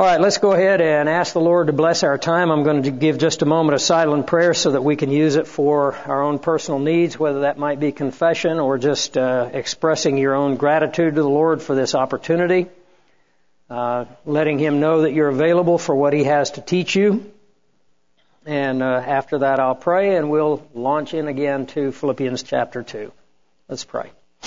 All right, let's go ahead and ask the Lord to bless our time. I'm going to give just a moment of silent prayer so that we can use it for our own personal needs, whether that might be confession or just expressing your own gratitude to the Lord for this opportunity, letting Him know that you're available for what He has to teach you. And after that, I'll pray, and we'll launch in again to Philippians chapter 2. Let's pray.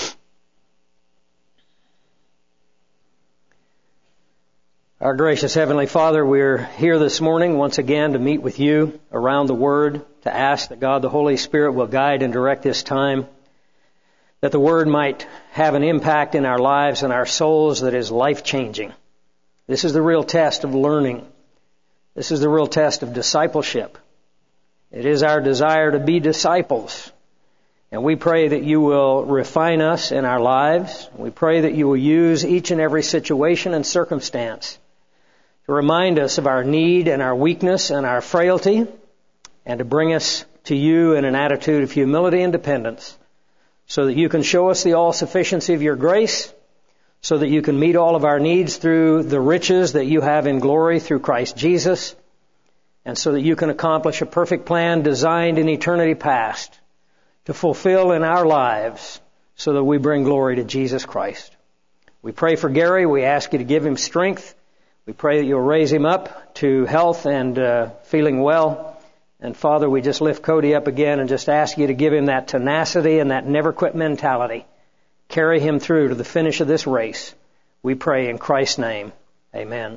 Our gracious Heavenly Father, we're here this morning once again to meet with you around the Word, to ask that God the Holy Spirit will guide and direct this time, that the Word might have an impact in our lives and our souls that is life-changing. This is the real test of learning. This is the real test of discipleship. It is our desire to be disciples. And we pray that you will refine us in our lives. We pray that you will use each and every situation and circumstance to remind us of our need and our weakness and our frailty, and to bring us to you in an attitude of humility and dependence, so that you can show us the all-sufficiency of your grace, so that you can meet all of our needs through the riches that you have in glory through Christ Jesus, and so that you can accomplish a perfect plan designed in eternity past to fulfill in our lives so that we bring glory to Jesus Christ. We pray for Gary. We ask you to give him strength. We pray that you'll raise him up to health and feeling well. And Father, we just lift Cody up again and just ask you to give him that tenacity and that never-quit mentality. Carry him through to the finish of this race. We pray in Christ's name. Amen.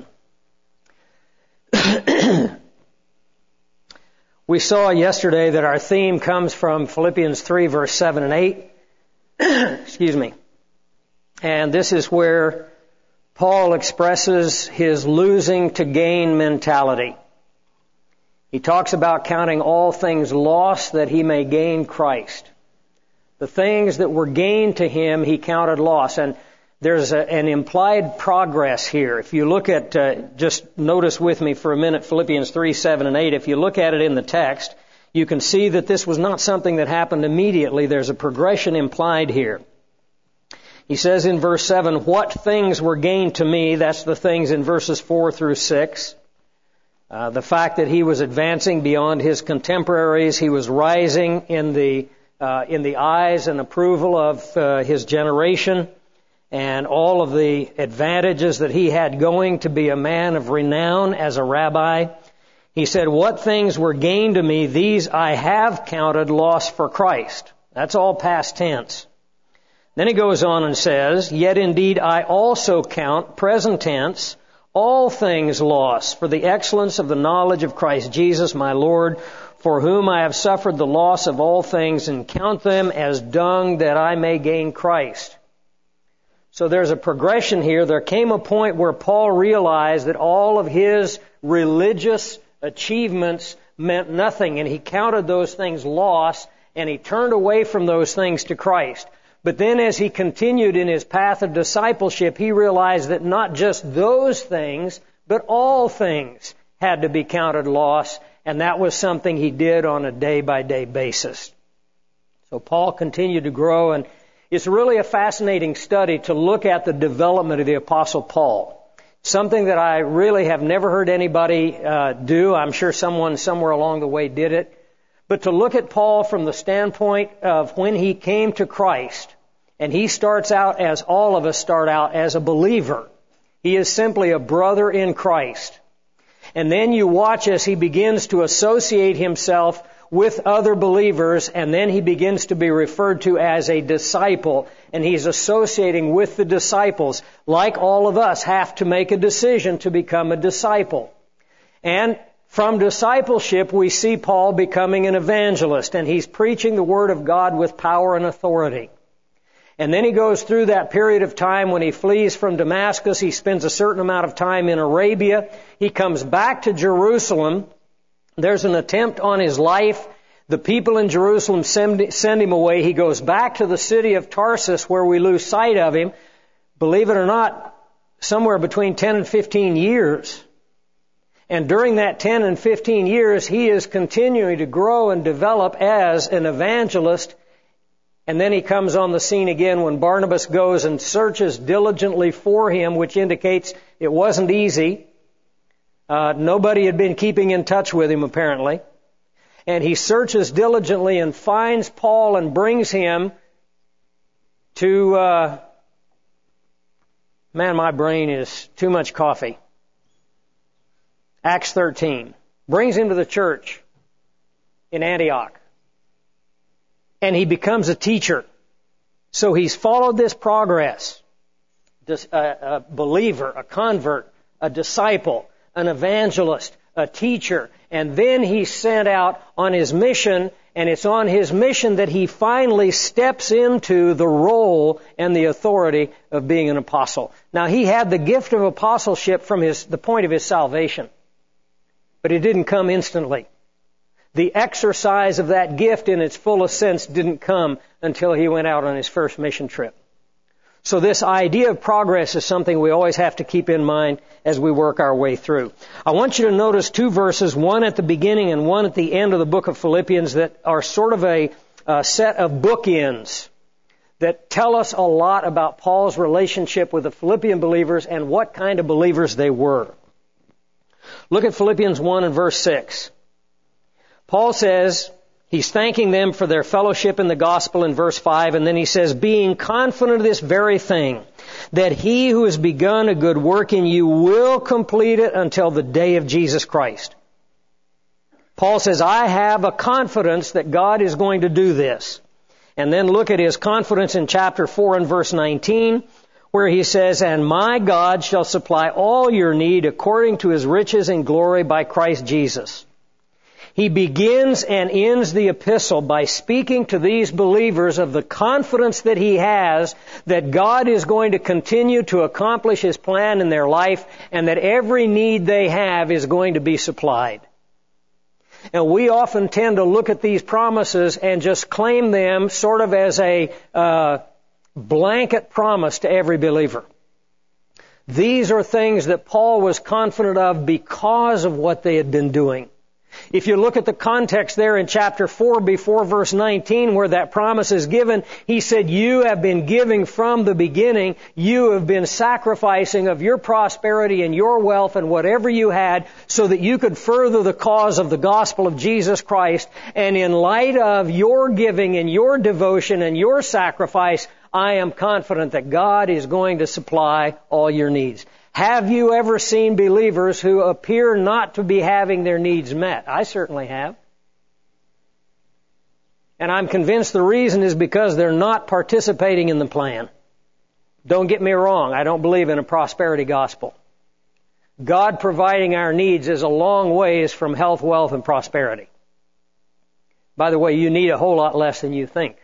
We saw yesterday that our theme comes from Philippians 3, verse 7 and 8. Excuse me. And this is where Paul expresses his losing to gain mentality. He talks about counting all things lost that he may gain Christ. The things that were gained to him, he counted loss. And there's an implied progress here. If you look at, just notice with me for a minute, Philippians 3, 7, and 8. If you look at it in the text, you can see that this was not something that happened immediately. There's a progression implied here. He says in verse 7, what things were gained to me? That's the things in verses 4 through 6. The fact that he was advancing beyond his contemporaries. He was rising in the eyes and approval of his generation, and all of the advantages that he had going to be a man of renown as a rabbi. He said, what things were gained to me, these I have counted loss for Christ. That's all past tense. Then he goes on and says, yet indeed I also count, present tense, all things loss for the excellence of the knowledge of Christ Jesus my Lord, for whom I have suffered the loss of all things, and count them as dung that I may gain Christ. So there's a progression here. There came a point where Paul realized that all of his religious achievements meant nothing, and he counted those things loss, and he turned away from those things to Christ. But then as he continued in his path of discipleship, he realized that not just those things, but all things had to be counted loss, and that was something he did on a day-by-day basis. So Paul continued to grow, and it's really a fascinating study to look at the development of the Apostle Paul. Something that I really have never heard anybody do. I'm sure someone somewhere along the way did it. But to look at Paul from the standpoint of when he came to Christ, and he starts out as all of us start out, as a believer. He is simply a brother in Christ. And then you watch as he begins to associate himself with other believers, and then he begins to be referred to as a disciple, and he's associating with the disciples. Like all of us have to make a decision to become a disciple. And from discipleship, we see Paul becoming an evangelist, and he's preaching the Word of God with power and authority. And then he goes through that period of time when he flees from Damascus. He spends a certain amount of time in Arabia. He comes back to Jerusalem. There's an attempt on his life. The people in Jerusalem send him away. He goes back to the city of Tarsus, where we lose sight of him. Believe it or not, somewhere between 10 and 15 years. And during that 10 and 15 years, he is continuing to grow and develop as an evangelist. And then he comes on the scene again when Barnabas goes and searches diligently for him, which indicates it wasn't easy. Nobody had been keeping in touch with him, apparently. And he searches diligently and finds Paul and brings him to, man, my brain is too much coffee. Acts 13. Brings him to the church in Antioch. And he becomes a teacher. So he's followed this progress. A believer, a convert, a disciple, an evangelist, a teacher, and then he's sent out on his mission, and it's on his mission that he finally steps into the role and the authority of being an apostle. Now, he had the gift of apostleship from the point of his salvation, but it didn't come instantly. The exercise of that gift in its fullest sense didn't come until he went out on his first mission trip. So this idea of progress is something we always have to keep in mind as we work our way through. I want you to notice two verses, one at the beginning and one at the end of the book of Philippians, that are sort of a set of bookends that tell us a lot about Paul's relationship with the Philippian believers and what kind of believers they were. Look at Philippians 1 and verse 6. Paul says, he's thanking them for their fellowship in the gospel in verse 5, and then he says, being confident of this very thing, that he who has begun a good work in you will complete it until the day of Jesus Christ. Paul says, I have a confidence that God is going to do this. And then look at his confidence in chapter 4 and verse 19, where he says, and my God shall supply all your need according to his riches and glory by Christ Jesus. He begins and ends the epistle by speaking to these believers of the confidence that he has that God is going to continue to accomplish his plan in their life and that every need they have is going to be supplied. And we often tend to look at these promises and just claim them sort of as a blanket promise to every believer. These are things that Paul was confident of because of what they had been doing. If you look at the context there in chapter 4 before verse 19 where that promise is given, he said, you have been giving from the beginning. You have been sacrificing of your prosperity and your wealth and whatever you had so that you could further the cause of the gospel of Jesus Christ. And in light of your giving and your devotion and your sacrifice, I am confident that God is going to supply all your needs. Have you ever seen believers who appear not to be having their needs met? I certainly have. And I'm convinced the reason is because they're not participating in the plan. Don't get me wrong, I don't believe in a prosperity gospel. God providing our needs is a long ways from health, wealth, and prosperity. By the way, you need a whole lot less than you think.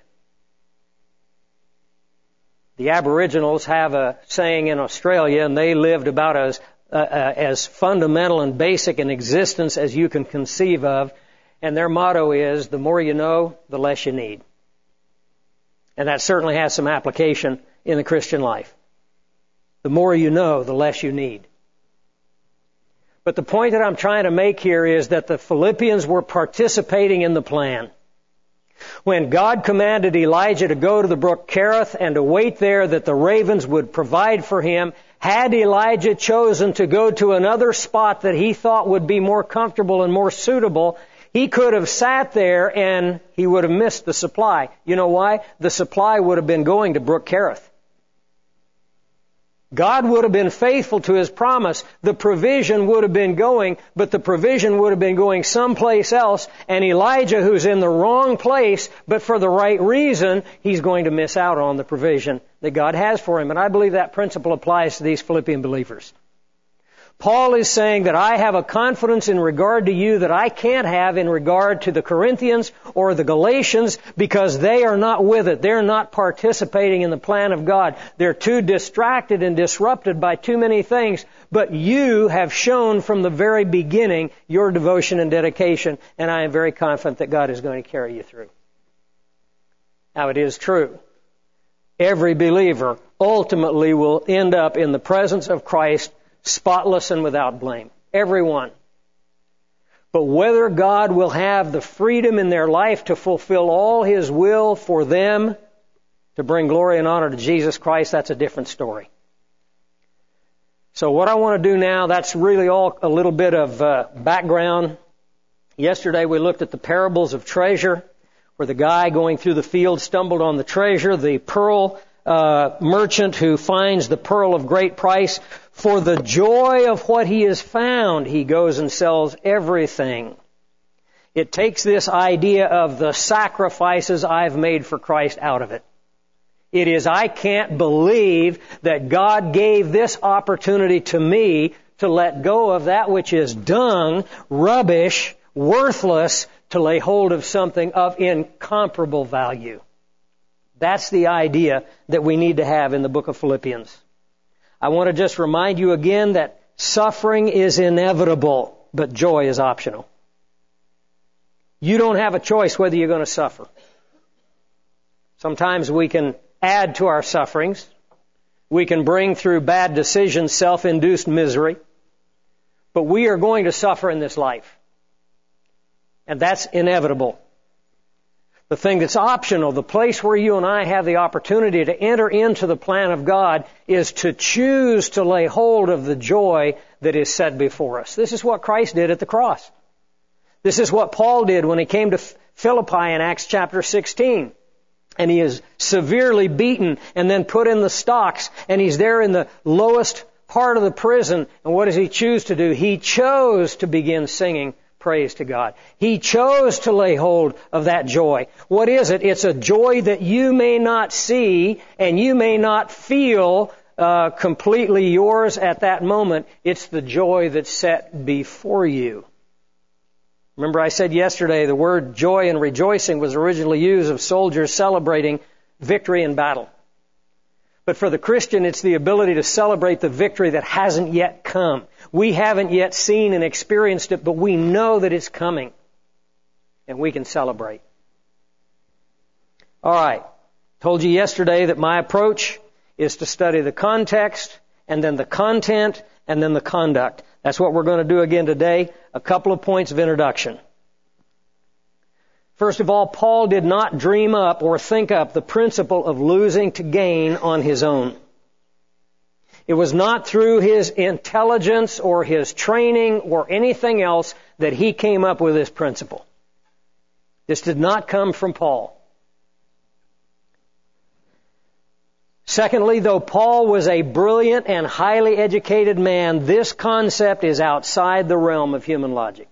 The Aboriginals have a saying in Australia, and they lived about as fundamental and basic in existence as you can conceive of. And their motto is, the more you know, the less you need. And that certainly has some application in the Christian life. The more you know, the less you need. But the point that I'm trying to make here is that the Philippians were participating in the plan. When God commanded Elijah to go to the brook Kerith and to wait there that the ravens would provide for him, had Elijah chosen to go to another spot that he thought would be more comfortable and more suitable, he could have sat there and he would have missed the supply. You know why? The supply would have been going to brook Kerith. God would have been faithful to his promise. The provision would have been going, but the provision would have been going someplace else. And Elijah, who's in the wrong place, but for the right reason, he's going to miss out on the provision that God has for him. And I believe that principle applies to these Philippian believers. Paul is saying that I have a confidence in regard to you that I can't have in regard to the Corinthians or the Galatians because they are not with it. They're not participating in the plan of God. They're too distracted and disrupted by too many things. But you have shown from the very beginning your devotion and dedication, and I am very confident that God is going to carry you through. Now, it is true. Every believer ultimately will end up in the presence of Christ spotless and without blame. Everyone. But whether God will have the freedom in their life to fulfill all His will for them to bring glory and honor to Jesus Christ, that's a different story. So what I want to do now, that's really all a little bit of background. Yesterday we looked at the parables of treasure, where the guy going through the field stumbled on the treasure, the pearl merchant who finds the pearl of great price. For the joy of what he has found, he goes and sells everything. It takes this idea of the sacrifices I've made for Christ out of it. It is, I can't believe that God gave this opportunity to me to let go of that which is dung, rubbish, worthless, to lay hold of something of incomparable value. That's the idea that we need to have in the book of Philippians. I want to just remind you again that suffering is inevitable, but joy is optional. You don't have a choice whether you're going to suffer. Sometimes we can add to our sufferings. We can bring through bad decisions self-induced misery. But we are going to suffer in this life. And that's inevitable. The thing that's optional, the place where you and I have the opportunity to enter into the plan of God, is to choose to lay hold of the joy that is set before us. This is what Christ did at the cross. This is what Paul did when he came to Philippi in Acts chapter 16. And he is severely beaten and then put in the stocks, and he's there in the lowest part of the prison. And what does he choose to do? He chose to begin singing praise to God. He chose to lay hold of that joy. What is it? It's a joy that you may not see and you may not feel completely yours at that moment. It's the joy that's set before you. Remember I said yesterday the word joy and rejoicing was originally used of soldiers celebrating victory in battle. But for the Christian, it's the ability to celebrate the victory that hasn't yet come. We haven't yet seen and experienced it, but we know that it's coming. And we can celebrate. All right. Told you yesterday that my approach is to study the context, and then the content, and then the conduct. That's what we're going to do again today. A couple of points of introduction. First of all, Paul did not dream up or think up the principle of losing to gain on his own. It was not through his intelligence or his training or anything else that he came up with this principle. This did not come from Paul. Secondly, though Paul was a brilliant and highly educated man, this concept is outside the realm of human logic.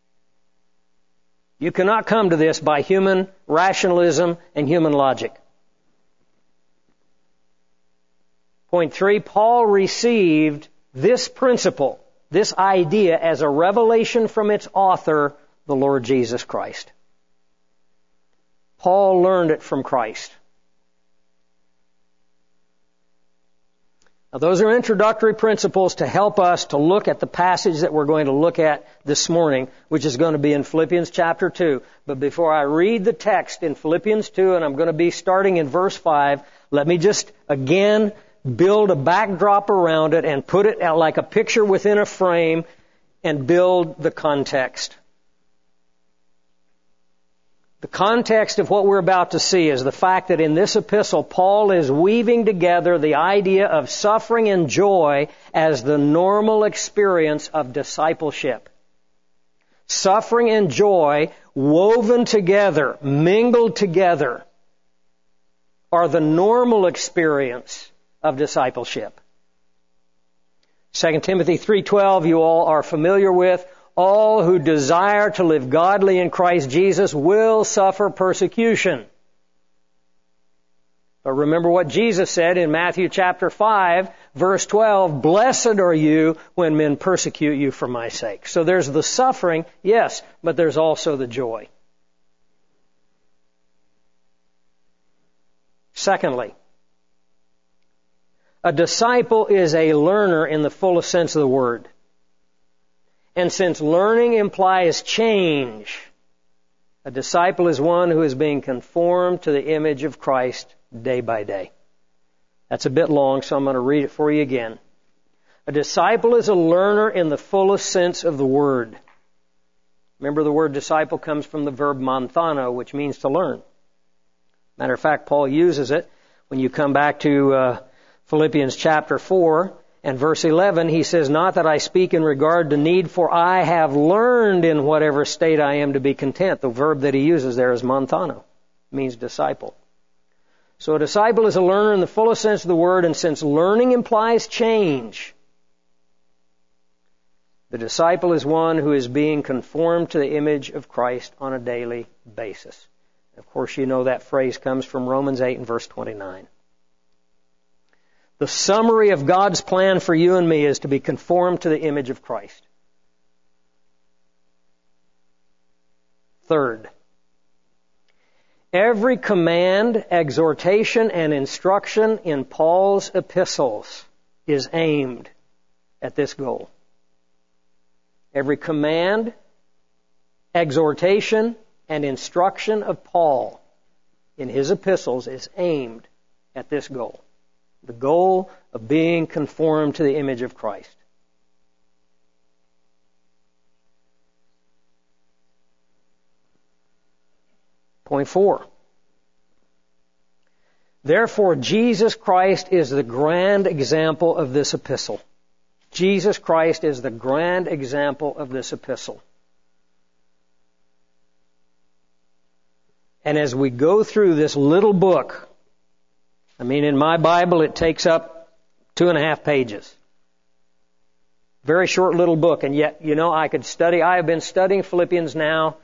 You cannot come to this by human rationalism and human logic. Point 3, Paul received this principle, this idea, as a revelation from its author, the Lord Jesus Christ. Paul learned it from Christ. Now, those are introductory principles to help us to look at the passage that we're going to look at this morning, which is going to be in Philippians chapter 2. But before I read the text in Philippians 2, and I'm going to be starting in verse 5, let me just again build a backdrop around it and put it out like a picture within a frame and build the context. The context of what we're about to see is the fact that in this epistle, Paul is weaving together the idea of suffering and joy as the normal experience of discipleship. Suffering and joy woven together, mingled together, are the normal experience of discipleship. 2 Timothy 3:12 you all are familiar with. All who desire to live godly in Christ Jesus will suffer persecution. But remember what Jesus said in Matthew chapter 5, verse 12, blessed are you when men persecute you for my sake. So there's the suffering, yes, but there's also the joy. Secondly, a disciple is a learner in the fullest sense of the word. And since learning implies change, a disciple is one who is being conformed to the image of Christ day by day. That's a bit long, so I'm going to read it for you again. A disciple is a learner in the fullest sense of the word. Remember, the word disciple comes from the verb manthano, which means to learn. Matter of fact, Paul uses it when you come back to Philippians chapter 4, And verse 11, he says, not that I speak in regard to need, for I have learned in whatever state I am to be content. The verb that he uses there is manthano, means disciple. So a disciple is a learner in the fullest sense of the word, and since learning implies change, the disciple is one who is being conformed to the image of Christ on a daily basis. Of course, you know that phrase comes from Romans 8 and verse 29. The summary of God's plan for you and me is to be conformed to the image of Christ. Third, every command, exhortation, and instruction in Paul's epistles is aimed at this goal. Every command, exhortation, and instruction of Paul in his epistles is aimed at this goal. The goal of being conformed to the image of Christ. Point 4. Therefore, Jesus Christ is the grand example of this epistle. Jesus Christ is the grand example of this epistle. And as we go through this little book, in my Bible it takes up 2.5 pages. Very short little book, and yet, I have been studying Philippians now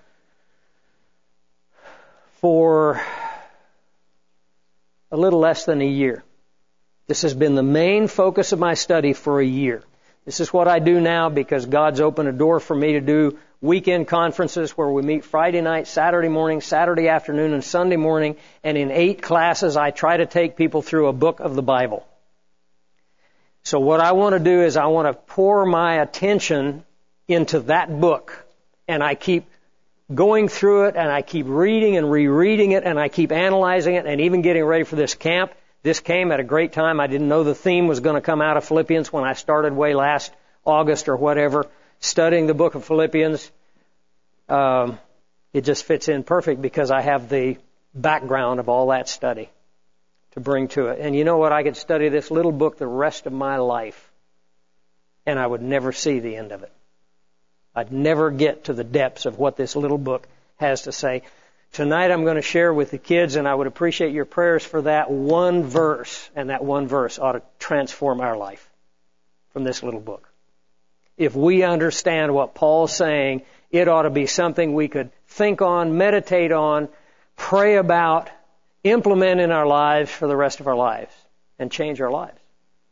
for a little less than a year. This has been the main focus of my study for a year. This is what I do now because God's opened a door for me to do weekend conferences where we meet Friday night, Saturday morning, Saturday afternoon, and Sunday morning. And in 8 classes, I try to take people through a book of the Bible. So what I want to do is I want to pour my attention into that book. And I keep going through it, and I keep reading and rereading it, and I keep analyzing it, and even getting ready for this camp. This came at a great time. I didn't know the theme was going to come out of Philippians when I started way last August or whatever, studying the book of Philippians. It just fits in perfect because I have the background of all that study to bring to it. And you know what? I could study this little book the rest of my life, and I would never see the end of it. I'd never get to the depths of what this little book has to say. Tonight I'm going to share with the kids, and I would appreciate your prayers for that one verse, and that one verse ought to transform our life from this little book. If we understand what Paul's saying, it ought to be something we could think on, meditate on, pray about, implement in our lives for the rest of our lives, and change our lives.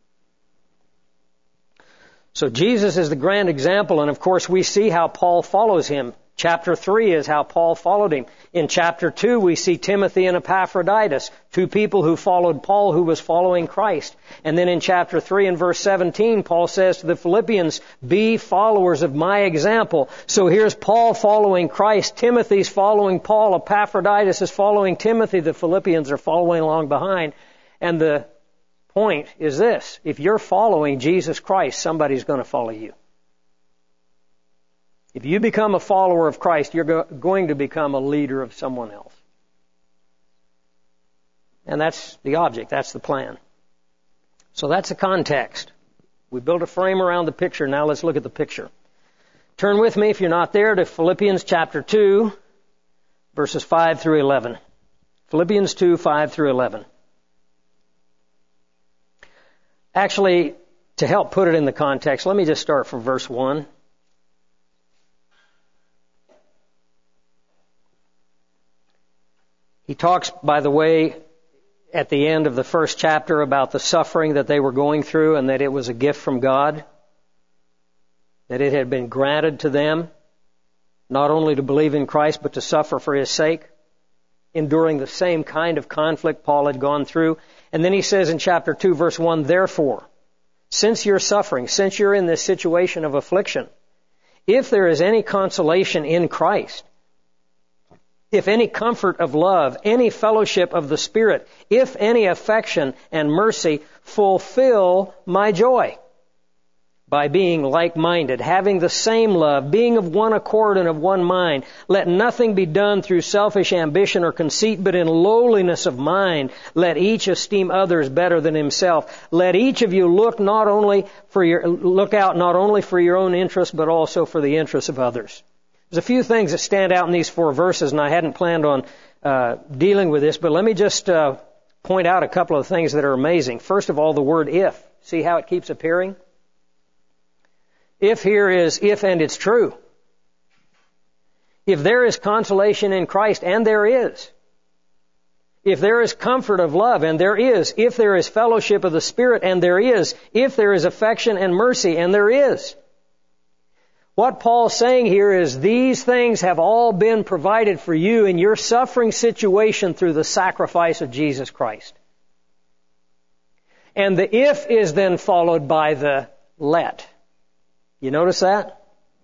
So Jesus is the grand example, and of course we see how Paul follows him. Chapter 3 is how Paul followed him. In chapter 2, we see Timothy and Epaphroditus, 2 people who followed Paul who was following Christ. And then in chapter 3 and verse 17, Paul says to the Philippians, be followers of my example. So here's Paul following Christ. Timothy's following Paul. Epaphroditus is following Timothy. The Philippians are following along behind. And the point is this. If you're following Jesus Christ, somebody's going to follow you. If you become a follower of Christ, you're going to become a leader of someone else. And that's the object. That's the plan. So that's the context. We built a frame around the picture. Now let's look at the picture. Turn with me, if you're not there, to Philippians chapter 2, verses 5 through 11. Philippians 2, 5 through 11. Actually, to help put it in the context, let me just start from verse 1. He talks, by the way, at the end of the first chapter about the suffering that they were going through and that it was a gift from God, that it had been granted to them not only to believe in Christ but to suffer for His sake, enduring the same kind of conflict Paul had gone through. And then he says in chapter 2, verse 1, therefore, since you're suffering, since you're in this situation of affliction, if there is any consolation in Christ, if any comfort of love, any fellowship of the Spirit, if any affection and mercy, fulfill my joy by being like-minded, having the same love, being of one accord and of one mind. Let nothing be done through selfish ambition or conceit, but in lowliness of mind, let each esteem others better than himself. Let each of you look out not only for your own interest, but also for the interests of others. There's a few things that stand out in these 4 verses, and I hadn't planned on dealing with this, but let me just point out a couple of things that are amazing. First of all, the word if. See how it keeps appearing? If here is if and it's true. If there is consolation in Christ, and there is. If there is comfort of love, and there is. If there is fellowship of the Spirit, and there is. If there is affection and mercy, and there is. What Paul's saying here is these things have all been provided for you in your suffering situation through the sacrifice of Jesus Christ. And the if is then followed by the let. You notice that?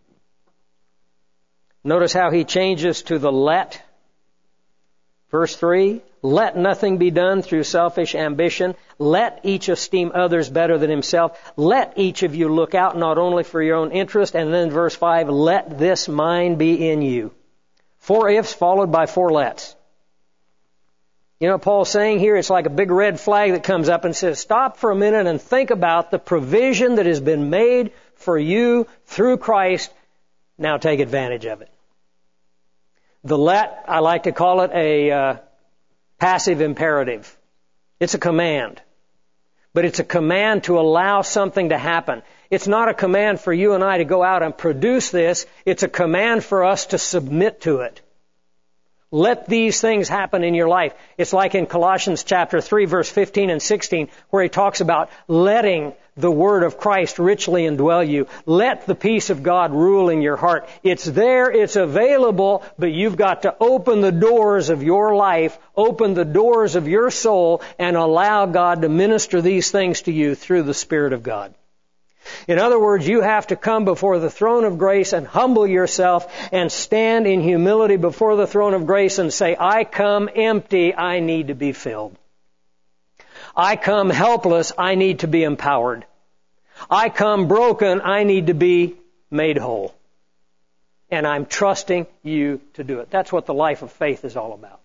Notice how he changes to the let. Verse 3, let nothing be done through selfish ambition. Let each esteem others better than himself. Let each of you look out not only for your own interest. And then verse 5, let this mind be in you. 4 ifs followed by 4 lets. You know what Paul's saying here? It's like a big red flag that comes up and says, stop for a minute and think about the provision that has been made for you through Christ. Now take advantage of it. The let, I like to call it a passive imperative. It's a command. But it's a command to allow something to happen. It's not a command for you and I to go out and produce this. It's a command for us to submit to it. Let these things happen in your life. It's like in Colossians chapter 3, verse 15 and 16, where he talks about letting the word of Christ richly indwell you. Let the peace of God rule in your heart. It's there, it's available, but you've got to open the doors of your life, open the doors of your soul, and allow God to minister these things to you through the Spirit of God. In other words, you have to come before the throne of grace and humble yourself and stand in humility before the throne of grace and say, I come empty, I need to be filled. I come helpless, I need to be empowered. I come broken, I need to be made whole. And I'm trusting you to do it. That's what the life of faith is all about.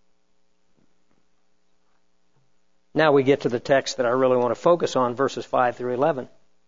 Now we get to the text that I really want to focus on, verses 5 through 11.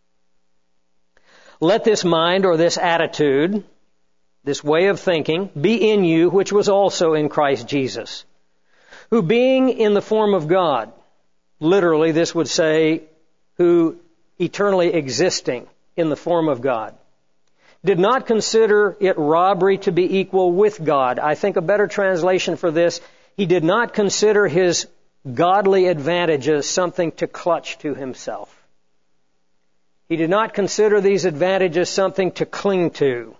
Let this mind or this attitude, this way of thinking, be in you, which was also in Christ Jesus, who being in the form of God, literally this would say, who eternally existing in the form of God, did not consider it robbery to be equal with God. I think a better translation for this, he did not consider his godly advantages something to clutch to himself. He did not consider these advantages something to cling to,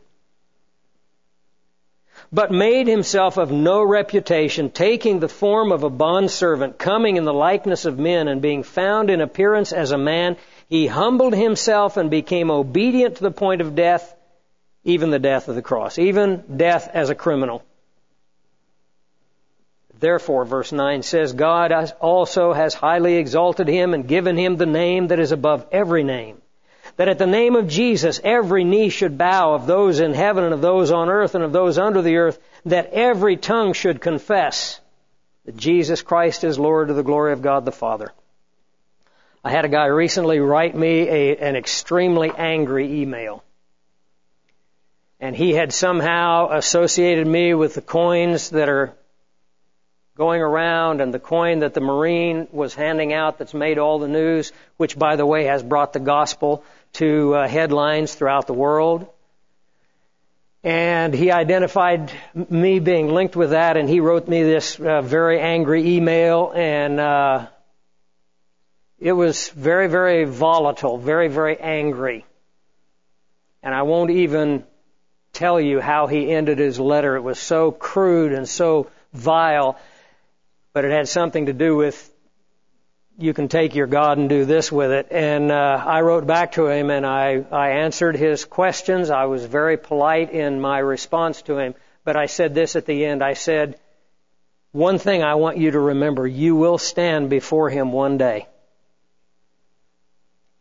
but made himself of no reputation, taking the form of a bondservant, coming in the likeness of men, and being found in appearance as a man, he humbled himself and became obedient to the point of death, even the death of the cross, even death as a criminal. Therefore, verse 9 says, God also has highly exalted him and given him the name that is above every name, that at the name of Jesus every knee should bow, of those in heaven and of those on earth and of those under the earth, that every tongue should confess that Jesus Christ is Lord, to the glory of God the Father. I had a guy recently write me an extremely angry email. And he had somehow associated me with the coins that are going around and the coin that the Marine was handing out that's made all the news, which, by the way, has brought the gospel to headlines throughout the world. And he identified me being linked with that, and he wrote me this very angry email, and it was very, very volatile, very, very angry. And I won't even tell you how he ended his letter. It was so crude and so vile, but it had something to do with, you can take your God and do this with it. And I wrote back to him, and I answered his questions. I was very polite in my response to him, but I said this at the end. I said, one thing I want you to remember, you will stand before him one day.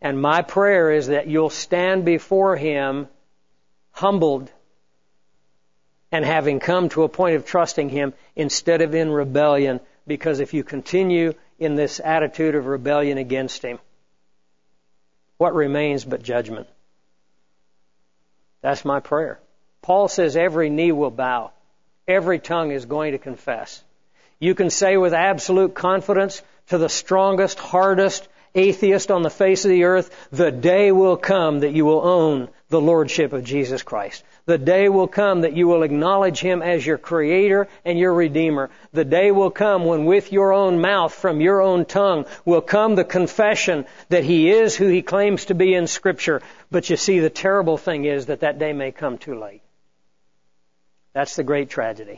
And my prayer is that you'll stand before Him humbled and having come to a point of trusting Him instead of in rebellion. Because if you continue in this attitude of rebellion against Him, what remains but judgment? That's my prayer. Paul says every knee will bow. Every tongue is going to confess. You can say with absolute confidence to the strongest, hardest atheist on the face of the earth, the day will come that you will own the Lordship of Jesus Christ. The day will come that you will acknowledge Him as your Creator and your Redeemer. The day will come when with your own mouth, from your own tongue, will come the confession that He is who He claims to be in Scripture. But you see, the terrible thing is that that day may come too late. That's the great tragedy.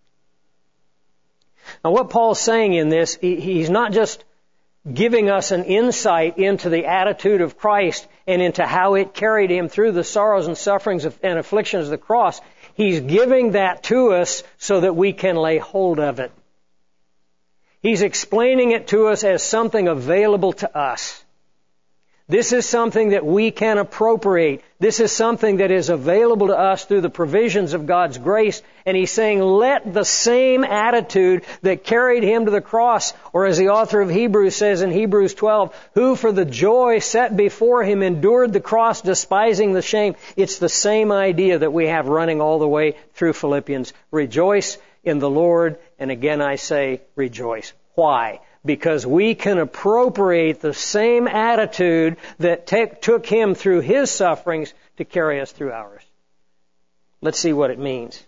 Now what Paul's saying in this, he's not just giving us an insight into the attitude of Christ and into how it carried Him through the sorrows and sufferings and afflictions of the cross. He's giving that to us so that we can lay hold of it. He's explaining it to us as something available to us. This is something that we can appropriate. This is something that is available to us through the provisions of God's grace. And He's saying, let the same attitude that carried Him to the cross, or as the author of Hebrews says in Hebrews 12, who for the joy set before Him endured the cross, despising the shame. It's the same idea that we have running all the way through Philippians. Rejoice in the Lord, and again I say, rejoice. Why? Because we can appropriate the same attitude that took Him through His sufferings to carry us through ours. Let's see what it means.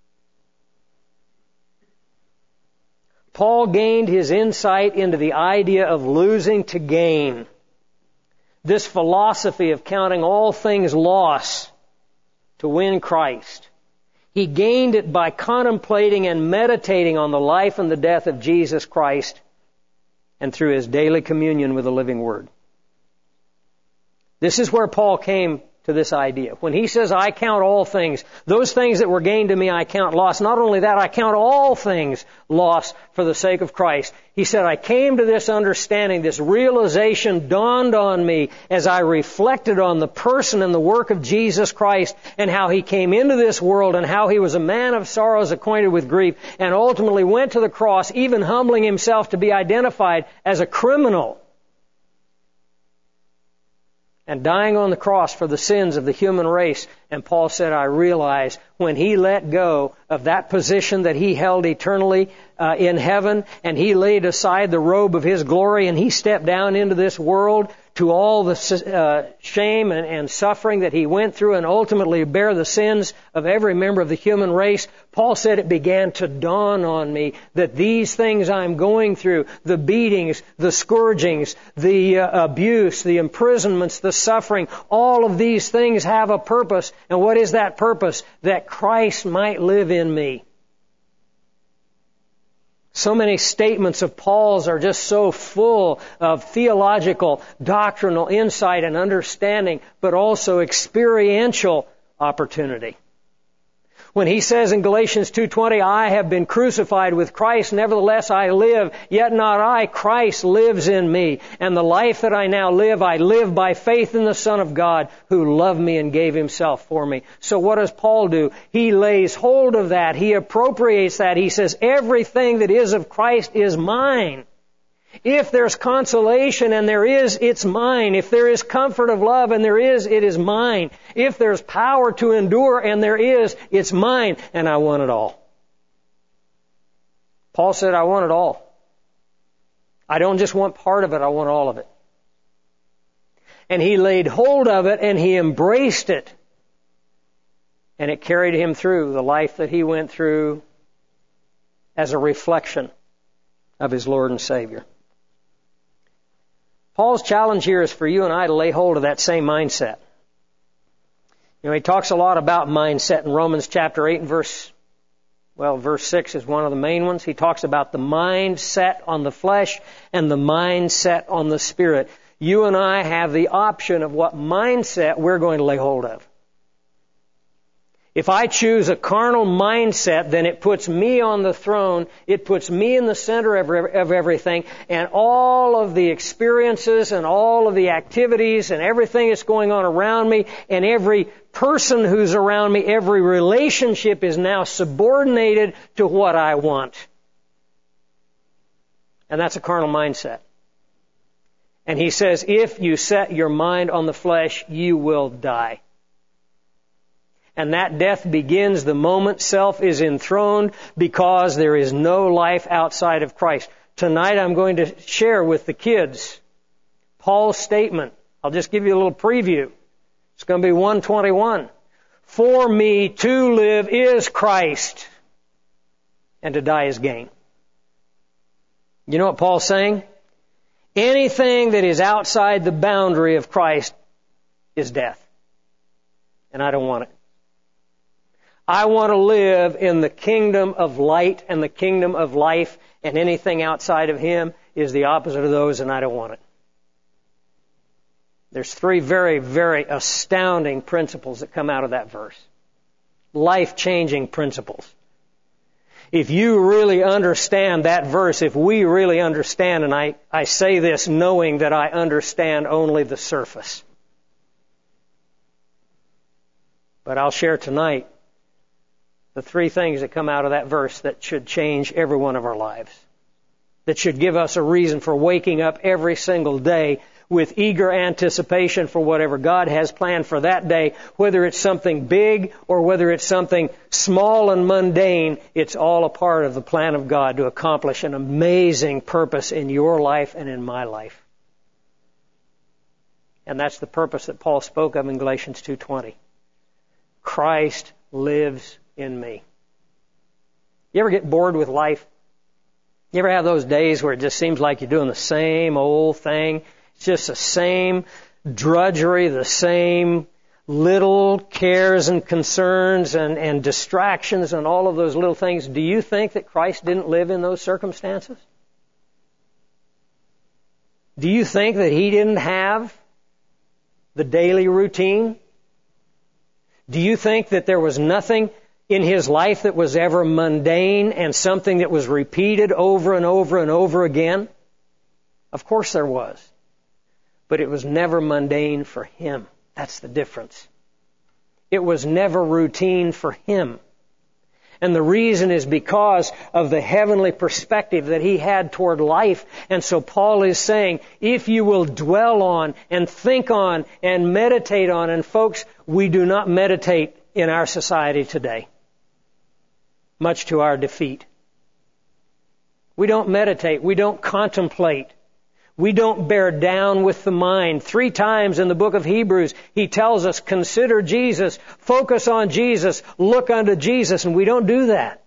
Paul gained his insight into the idea of losing to gain. This philosophy of counting all things loss to win Christ. He gained it by contemplating and meditating on the life and the death of Jesus Christ, and through his daily communion with the living Word. This is where Paul came to this idea. When he says, I count all things, those things that were gained to me I count loss. Not only that, I count all things loss for the sake of Christ. He said, I came to this understanding, this realization dawned on me as I reflected on the person and the work of Jesus Christ and how He came into this world and how He was a man of sorrows acquainted with grief and ultimately went to the cross, even humbling Himself to be identified as a criminal and dying on the cross for the sins of the human race. And Paul said, I realize when He let go of that position that He held eternally in heaven, and He laid aside the robe of His glory, and He stepped down into this world to all the shame and suffering that He went through and ultimately bear the sins of every member of the human race. Paul said it began to dawn on me that these things I'm going through, the beatings, the scourgings, the abuse, the imprisonments, the suffering, all of these things have a purpose. And what is that purpose? That Christ might live in me. So many statements of Paul's are just so full of theological, doctrinal insight and understanding, but also experiential opportunity. When he says in Galatians 2:20, I have been crucified with Christ, nevertheless I live, yet not I, Christ lives in me. And the life that I now live, I live by faith in the Son of God, who loved me and gave Himself for me. So what does Paul do? He lays hold of that. He appropriates that. He says, everything that is of Christ is mine. If there's consolation, and there is, it's mine. If there is comfort of love, and there is, it is mine. If there's power to endure, and there is, it's mine. And I want it all. Paul said, I want it all. I don't just want part of it, I want all of it. And he laid hold of it, and he embraced it. And it carried him through the life that he went through as a reflection of his Lord and Savior. Paul's challenge here is for you and I to lay hold of that same mindset. You know, he talks a lot about mindset in Romans chapter 8 and verse 6 is one of the main ones. He talks about the mindset on the flesh and the mindset on the spirit. You and I have the option of what mindset we're going to lay hold of. If I choose a carnal mindset, then it puts me on the throne, it puts me in the center of everything, and all of the experiences and all of the activities and everything that's going on around me and every person who's around me, every relationship is now subordinated to what I want. And that's a carnal mindset. And he says, if you set your mind on the flesh, you will die. And that death begins the moment self is enthroned because there is no life outside of Christ. Tonight I'm going to share with the kids Paul's statement. I'll just give you a little preview. It's going to be 121. For me to live is Christ, and to die is gain. You know what Paul's saying? Anything that is outside the boundary of Christ is death. And I don't want it. I want to live in the kingdom of light and the kingdom of life, and anything outside of Him is the opposite of those, and I don't want it. There's 3 very, very astounding principles that come out of that verse. Life-changing principles. If you really understand that verse, if we really understand, and I say this knowing that I understand only the surface. But I'll share tonight the 3 things that come out of that verse that should change every one of our lives. That should give us a reason for waking up every single day with eager anticipation for whatever God has planned for that day, whether it's something big or whether it's something small and mundane, it's all a part of the plan of God to accomplish an amazing purpose in your life and in my life. And that's the purpose that Paul spoke of in Galatians 2:20. Christ lives in me. You ever get bored with life? You ever have those days where it just seems like you're doing the same old thing? It's just the same drudgery, the same little cares and concerns and distractions and all of those little things. Do you think that Christ didn't live in those circumstances? Do you think that He didn't have the daily routine? Do you think that there was nothing in His life that was ever mundane and something that was repeated over and over and over again? Of course there was. But it was never mundane for Him. That's the difference. It was never routine for Him. And the reason is because of the heavenly perspective that He had toward life. And so Paul is saying, if you will dwell on and think on and meditate on, and folks, we do not meditate in our society today, much to our defeat. We don't meditate. We don't contemplate. We don't bear down with the mind. 3 times in the book of Hebrews, he tells us, consider Jesus, focus on Jesus, look unto Jesus, and we don't do that.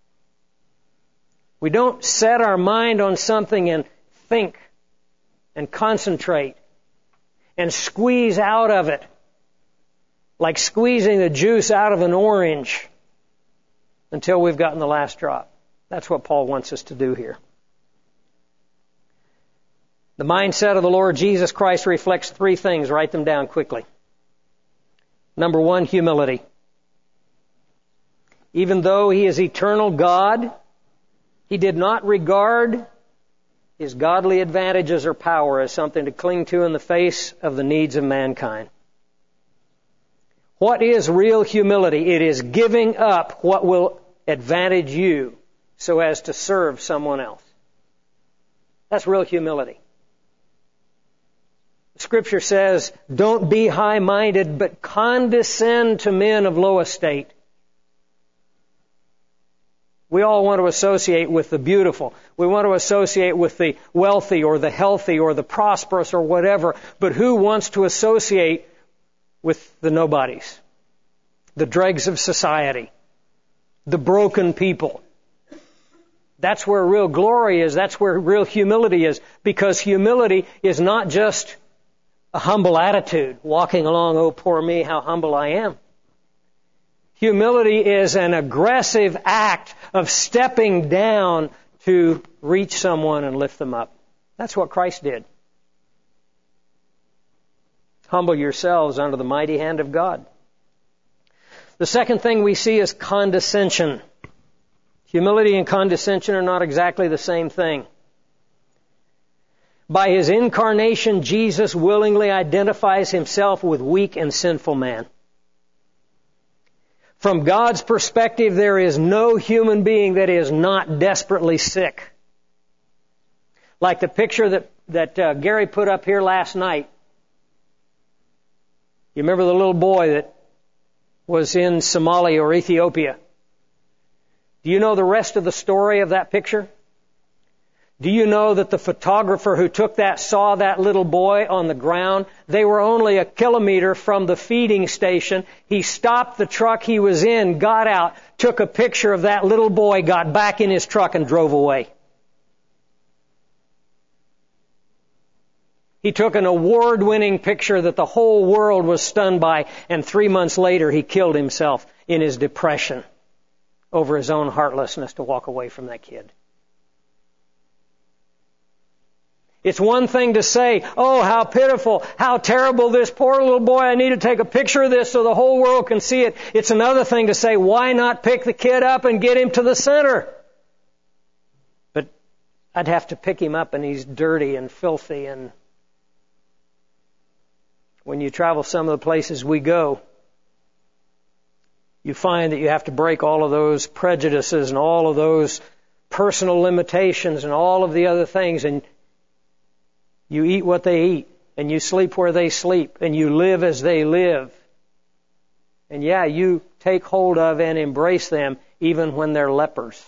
We don't set our mind on something and think and concentrate and squeeze out of it, like squeezing the juice out of an orange until we've gotten the last drop. That's what Paul wants us to do here. The mindset of the Lord Jesus Christ reflects 3 things. Write them down quickly. Number 1, humility. Even though He is eternal God, He did not regard His godly advantages or power as something to cling to in the face of the needs of mankind. What is real humility? It is giving up what will advantage you so as to serve someone else. That's real humility. Scripture says, don't be high-minded, but condescend to men of low estate. We all want to associate with the beautiful. We want to associate with the wealthy or the healthy or the prosperous or whatever. But who wants to associate with the nobodies? The dregs of society. The broken people. That's where real glory is. That's where real humility is. Because humility is not just a humble attitude, walking along, oh, poor me, how humble I am. Humility is an aggressive act of stepping down to reach someone and lift them up. That's what Christ did. Humble yourselves under the mighty hand of God. The second thing we see is condescension. Humility and condescension are not exactly the same thing. By His incarnation, Jesus willingly identifies Himself with weak and sinful man. From God's perspective, there is no human being that is not desperately sick. Like the picture that Gary put up here last night. You remember the little boy that was in Somalia or Ethiopia? Do you know the rest of the story of that picture? Do you know that the photographer who took that saw that little boy on the ground? They were only a kilometer from the feeding station. He stopped the truck he was in, got out, took a picture of that little boy, got back in his truck and drove away. He took an award-winning picture that the whole world was stunned by, and 3 months later he killed himself in his depression over his own heartlessness to walk away from that kid. It's one thing to say, oh, how pitiful, how terrible, this poor little boy, I need to take a picture of this so the whole world can see it. It's another thing to say, why not pick the kid up and get him to the center? But I'd have to pick him up and he's dirty and filthy, and when you travel some of the places we go, you find that you have to break all of those prejudices and all of those personal limitations and all of the other things, and you eat what they eat, and you sleep where they sleep, and you live as they live. And yeah, you take hold of and embrace them even when they're lepers.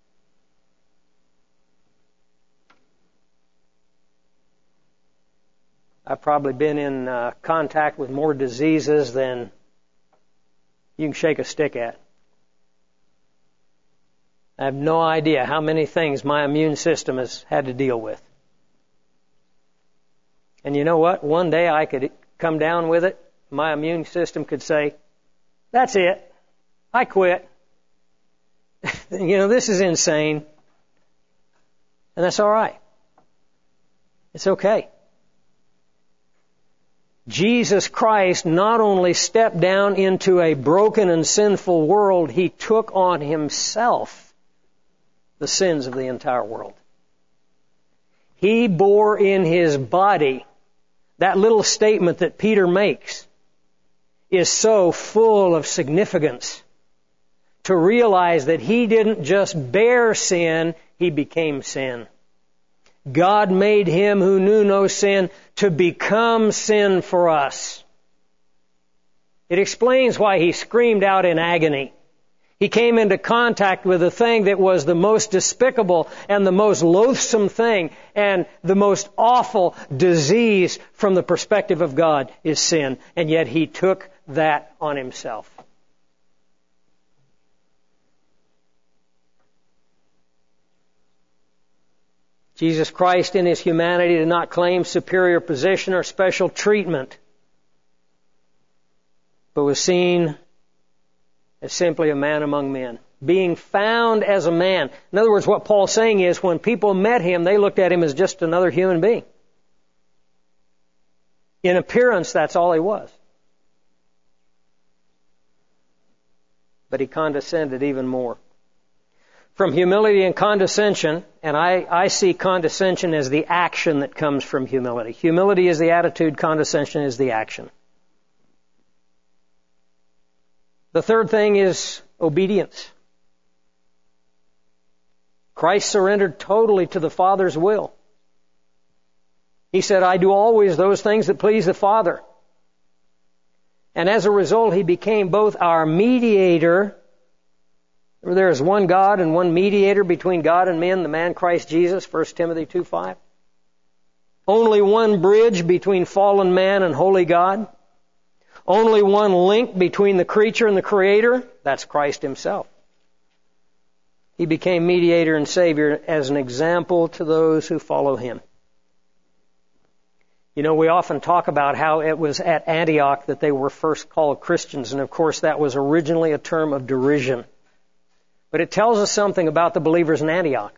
I've probably been in contact with more diseases than you can shake a stick at. I have no idea how many things my immune system has had to deal with. And you know what? One day I could come down with it. My immune system could say, that's it. I quit. This is insane. And that's all right. It's okay. Jesus Christ not only stepped down into a broken and sinful world, He took on Himself the sins of the entire world. He bore in His body. That little statement that Peter makes is so full of significance to realize that He didn't just bear sin, He became sin. God made Him who knew no sin to become sin for us. It explains why He screamed out in agony. He came into contact with a thing that was the most despicable and the most loathsome thing, and the most awful disease from the perspective of God is sin. And yet He took that on Himself. Jesus Christ in His humanity did not claim superior position or special treatment, but was seen as simply a man among men, being found as a man. In other words, what Paul's saying is when people met Him, they looked at Him as just another human being. In appearance, that's all He was. But He condescended even more. From humility and condescension, and I see condescension as the action that comes from humility. Humility is the attitude, condescension is the action. The third thing is obedience. Christ surrendered totally to the Father's will. He said, I do always those things that please the Father. And as a result, He became both our mediator. There is one God and one mediator between God and men, the man Christ Jesus, 1 Timothy 2:5. Only one bridge between fallen man and holy God. Only one link between the creature and the Creator. That's Christ Himself. He became mediator and Savior as an example to those who follow Him. We often talk about how it was at Antioch that they were first called Christians, and of course that was originally a term of derision. But it tells us something about the believers in Antioch.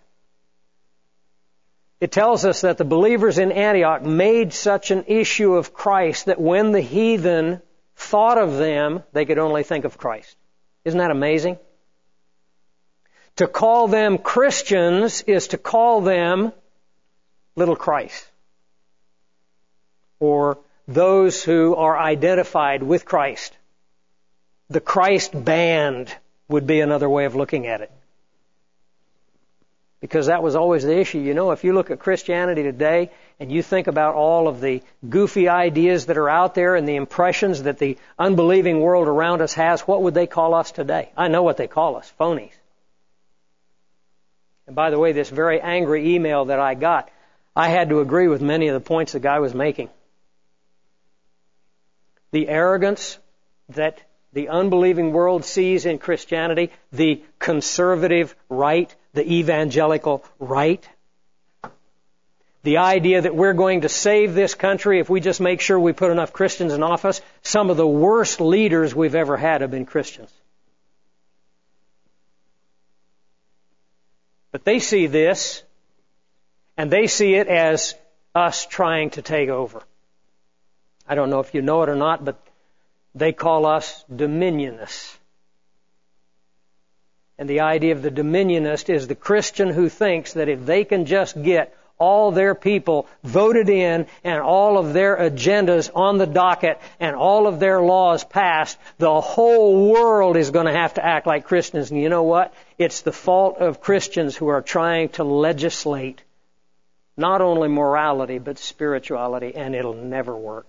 It tells us that the believers in Antioch made such an issue of Christ that when the heathen thought of them, they could only think of Christ. Isn't that amazing? To call them Christians is to call them little Christ, or those who are identified with Christ. The Christ band would be another way of looking at it. Because that was always the issue. You know, if you look at Christianity today and you think about all of the goofy ideas that are out there and the impressions that the unbelieving world around us has, what would they call us today? I know what they call us, phonies. And by the way, this very angry email that I got, I had to agree with many of the points the guy was making. The arrogance that the unbelieving world sees in Christianity, the conservative right, the evangelical right, the idea that we're going to save this country if we just make sure we put enough Christians in office. Some of the worst leaders we've ever had have been Christians. But they see this, and they see it as us trying to take over. I don't know if you know it or not, but they call us dominionists. And the idea of the dominionist is the Christian who thinks that if they can just get all their people voted in and all of their agendas on the docket and all of their laws passed, the whole world is going to have to act like Christians. And you know what? It's the fault of Christians who are trying to legislate not only morality but spirituality, and it'll never work.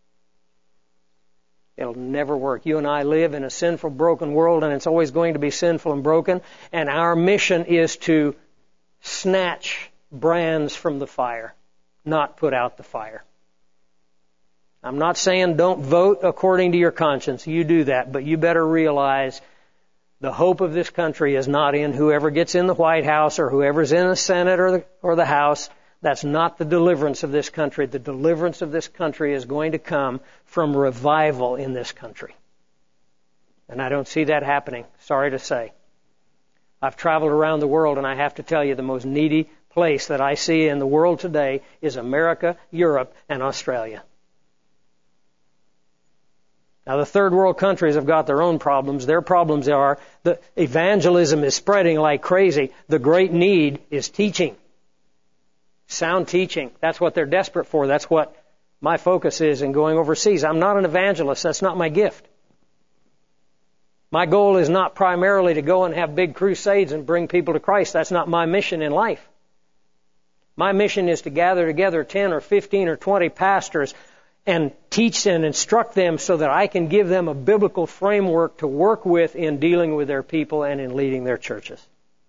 It'll never work. You and I live in a sinful, broken world, and it's always going to be sinful and broken. And our mission is to snatch brands from the fire, not put out the fire. I'm not saying don't vote according to your conscience. You do that, but you better realize the hope of this country is not in whoever gets in the White House or whoever's in the Senate or the House. That's not the deliverance of this country. The deliverance of this country is going to come from revival in this country. And I don't see that happening, sorry to say. I've traveled around the world, and I have to tell you, the most needy place that I see in the world today is America, Europe, and Australia. Now, the third world countries have got their own problems. Their problems are that evangelism is spreading like crazy. The great need is teaching. Sound teaching. That's what they're desperate for. That's what my focus is in going overseas. I'm not an evangelist. That's not my gift. My goal is not primarily to go and have big crusades and bring people to Christ. That's not my mission in life. My mission is to gather together 10 or 15 or 20 pastors and teach and instruct them so that I can give them a biblical framework to work with in dealing with their people and in leading their churches.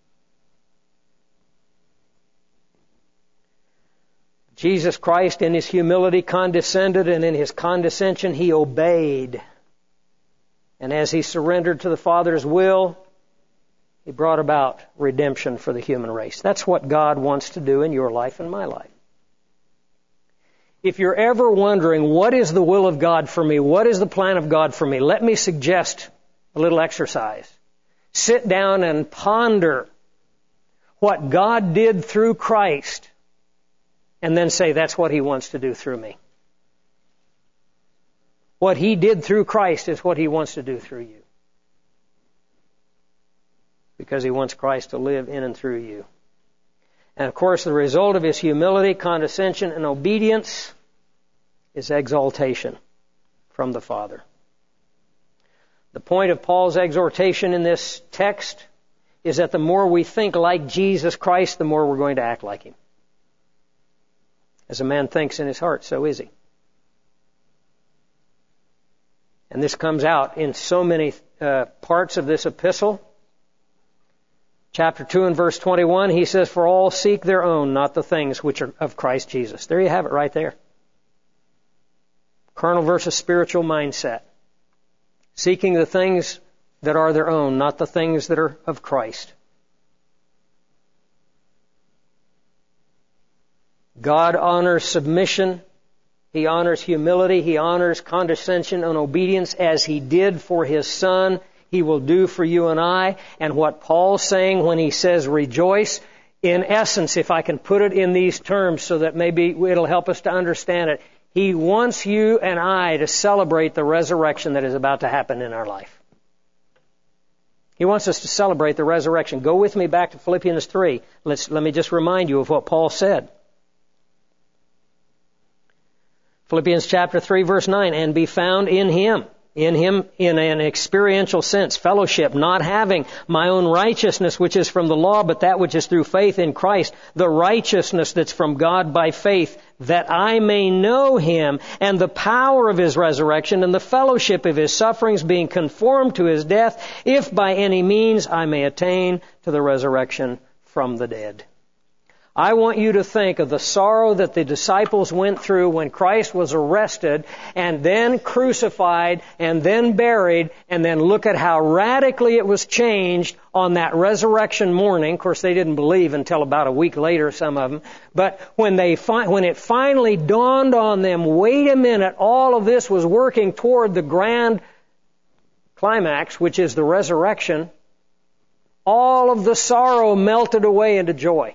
Jesus Christ in His humility condescended, and in His condescension He obeyed. And as He surrendered to the Father's will, He brought about redemption for the human race. That's what God wants to do in your life and my life. If you're ever wondering, what is the will of God for me? What is the plan of God for me? Let me suggest a little exercise. Sit down and ponder what God did through Christ, and then say, that's what He wants to do through me. What He did through Christ is what He wants to do through you. Because He wants Christ to live in and through you. And of course, the result of His humility, condescension, and obedience is exaltation from the Father. The point of Paul's exhortation in this text is that the more we think like Jesus Christ, the more we're going to act like Him. As a man thinks in his heart, so is he. And this comes out in so many parts of this epistle. Chapter 2 and verse 21, he says, "For all seek their own, not the things which are of Christ Jesus." There you have it right there. Carnal versus spiritual mindset. Seeking the things that are their own, not the things that are of Christ. God honors submission. He honors humility. He honors condescension and obedience as He did for His Son. He will do for you and I. And what Paul's saying when he says rejoice, in essence, if I can put it in these terms so that maybe it'll help us to understand it, He wants you and I to celebrate the resurrection that is about to happen in our life. He wants us to celebrate the resurrection. Go with me back to Philippians 3. Let me just remind you of what Paul said. Philippians chapter 3, verse 9, and be found in Him in an experiential sense, fellowship, not having my own righteousness which is from the law, but that which is through faith in Christ, the righteousness that's from God by faith, that I may know Him and the power of His resurrection and the fellowship of His sufferings, being conformed to His death, if by any means I may attain to the resurrection from the dead. I want you to think of the sorrow that the disciples went through when Christ was arrested and then crucified and then buried, and then look at how radically it was changed on that resurrection morning. Of course, they didn't believe until about a week later, some of them. But when it finally dawned on them, wait a minute, all of this was working toward the grand climax, which is the resurrection, all of the sorrow melted away into joy.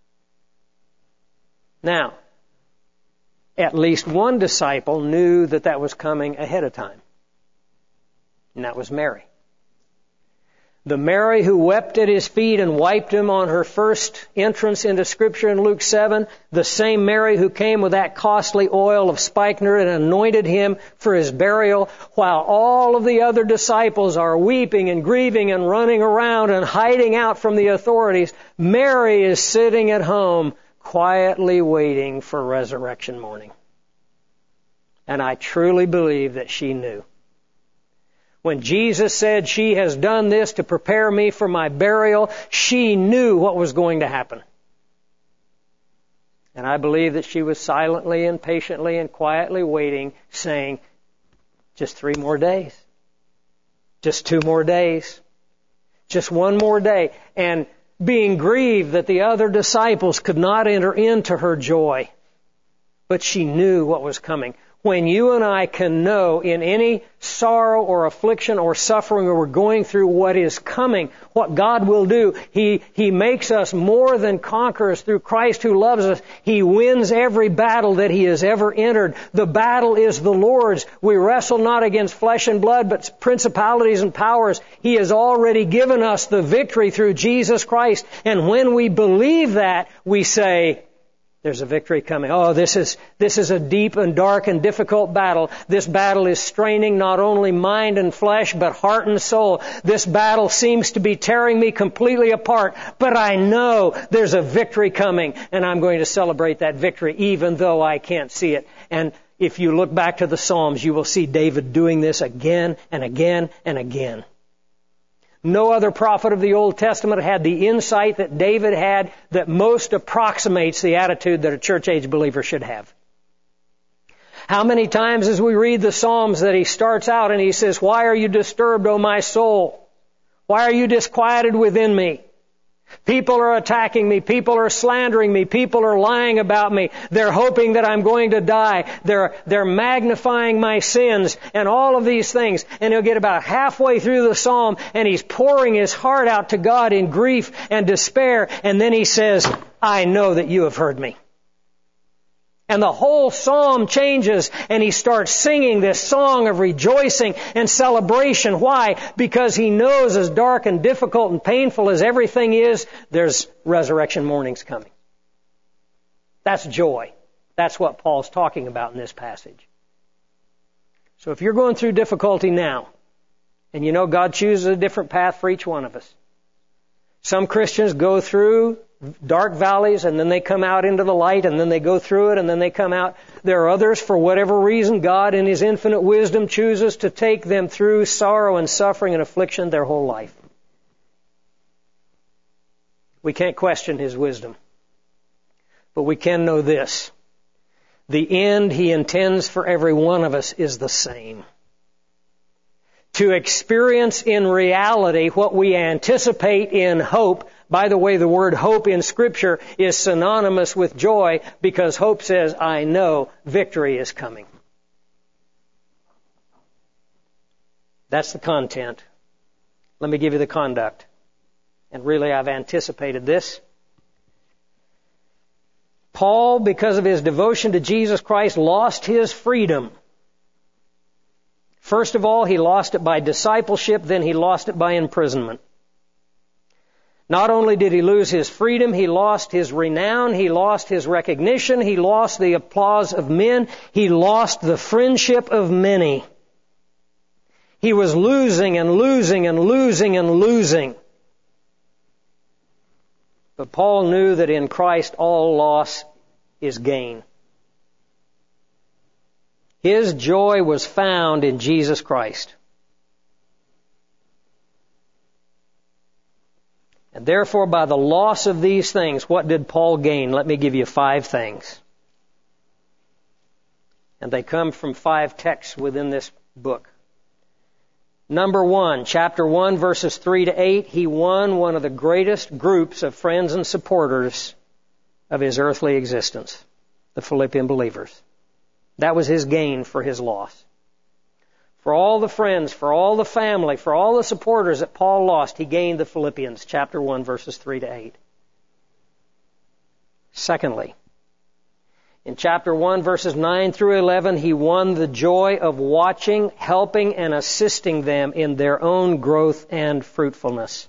Now, at least one disciple knew that that was coming ahead of time. And that was Mary. The Mary who wept at His feet and wiped Him on her first entrance into Scripture in Luke 7. The same Mary who came with that costly oil of spikenard and anointed Him for His burial, while all of the other disciples are weeping and grieving and running around and hiding out from the authorities. Mary is sitting at home, quietly waiting for resurrection morning. And I truly believe that she knew. When Jesus said, she has done this to prepare me for my burial, she knew what was going to happen. And I believe that she was silently and patiently and quietly waiting, saying, just 3 more days. Just 2 more days. Just 1 more day. And being grieved that the other disciples could not enter into her joy. But she knew what was coming. When you and I can know in any sorrow or affliction or suffering or we're going through what is coming, what God will do, He makes us more than conquerors through Christ who loves us. He wins every battle that He has ever entered. The battle is the Lord's. We wrestle not against flesh and blood, but principalities and powers. He has already given us the victory through Jesus Christ. And when we believe that, we say, there's a victory coming. Oh, this is a deep and dark and difficult battle. This battle is straining not only mind and flesh, but heart and soul. This battle seems to be tearing me completely apart, but I know there's a victory coming, and I'm going to celebrate that victory even though I can't see it. And if you look back to the Psalms, you will see David doing this again and again and again. No other prophet of the Old Testament had the insight that David had that most approximates the attitude that a church-age believer should have. How many times as we read the Psalms that he starts out and he says, why are you disturbed, O my soul? Why are you disquieted within me? People are attacking me. People are slandering me. People are lying about me. They're hoping that I'm going to die. They're magnifying my sins and all of these things. And he'll get about halfway through the psalm and he's pouring his heart out to God in grief and despair. And then he says, I know that you have heard me. And the whole psalm changes and he starts singing this song of rejoicing and celebration. Why? Because he knows as dark and difficult and painful as everything is, there's resurrection mornings coming. That's joy. That's what Paul's talking about in this passage. So if you're going through difficulty now, and you know God chooses a different path for each one of us. Some Christians go through dark valleys and then they come out into the light and then they go through it and then they come out. There are others, for whatever reason, God in His infinite wisdom chooses to take them through sorrow and suffering and affliction their whole life. We can't question His wisdom. But we can know this. The end He intends for every one of us is the same. To experience in reality what we anticipate in hope. By the way, the word hope in Scripture is synonymous with joy because hope says, I know victory is coming. That's the content. Let me give you the conduct. And really, I've anticipated this. Paul, because of his devotion to Jesus Christ, lost his freedom. First of all, he lost it by discipleship, then he lost it by imprisonment. Not only did he lose his freedom, he lost his renown, he lost his recognition, he lost the applause of men, he lost the friendship of many. He was losing and losing and losing and losing. But Paul knew that in Christ all loss is gain. His joy was found in Jesus Christ. And therefore, by the loss of these things, what did Paul gain? Let me give you 5 things. And they come from 5 texts within this book. Number 1, chapter 1, verses 3 to 8, he won one of the greatest groups of friends and supporters of his earthly existence, the Philippian believers. That was his gain for his loss. For all the friends, for all the family, for all the supporters that Paul lost, he gained the Philippians, chapter 1, verses 3 to 8. Secondly, in chapter 1, verses 9 through 11, he won the joy of watching, helping, and assisting them in their own growth and fruitfulness.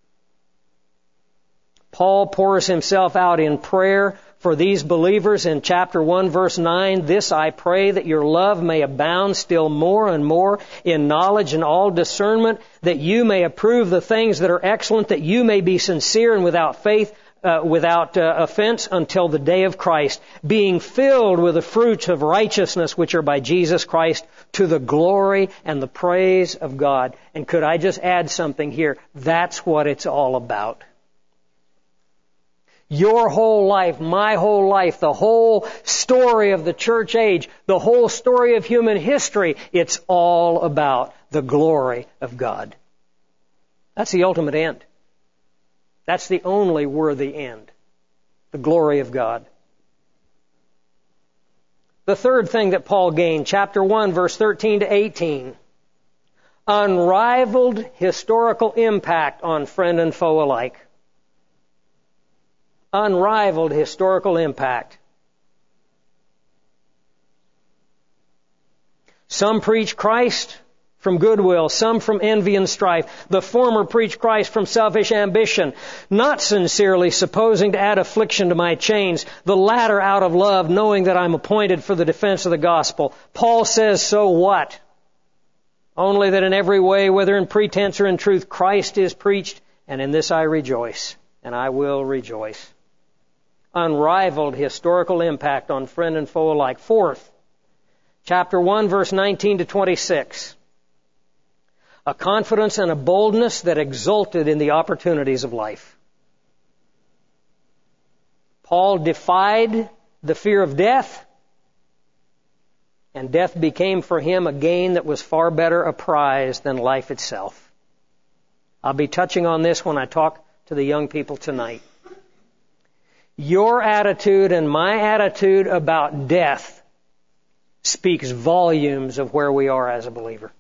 Paul pours himself out in prayer for these believers in chapter 1, verse 9. This I pray, that your love may abound still more and more in knowledge and all discernment, that you may approve the things that are excellent, that you may be sincere and without offense until the day of Christ, being filled with the fruits of righteousness which are by Jesus Christ, to the glory and the praise of God. And could I just add something here? That's what it's all about. Your whole life, my whole life, the whole story of the church age, the whole story of human history, it's all about the glory of God. That's the ultimate end. That's the only worthy end. The glory of God. The third thing that Paul gained, chapter 1, verse 13 to 18. Unrivaled historical impact on friend and foe alike. Unrivaled historical impact. Some preach Christ from goodwill, some from envy and strife. The former preach Christ from selfish ambition, not sincerely supposing to add affliction to my chains. The latter out of love, knowing that I'm appointed for the defense of the gospel. Paul says, so what? Only that in every way, whether in pretense or in truth, Christ is preached, and in this I rejoice, and I will rejoice. Unrivaled historical impact on friend and foe alike. Fourth, chapter 1, verse 19 to 26. A confidence and a boldness that exulted in the opportunities of life. Paul defied the fear of death, and death became for him a gain that was far better a prize than life itself. I'll be touching on this when I talk to the young people tonight. Your attitude and my attitude about death speaks volumes of where we are as a believer.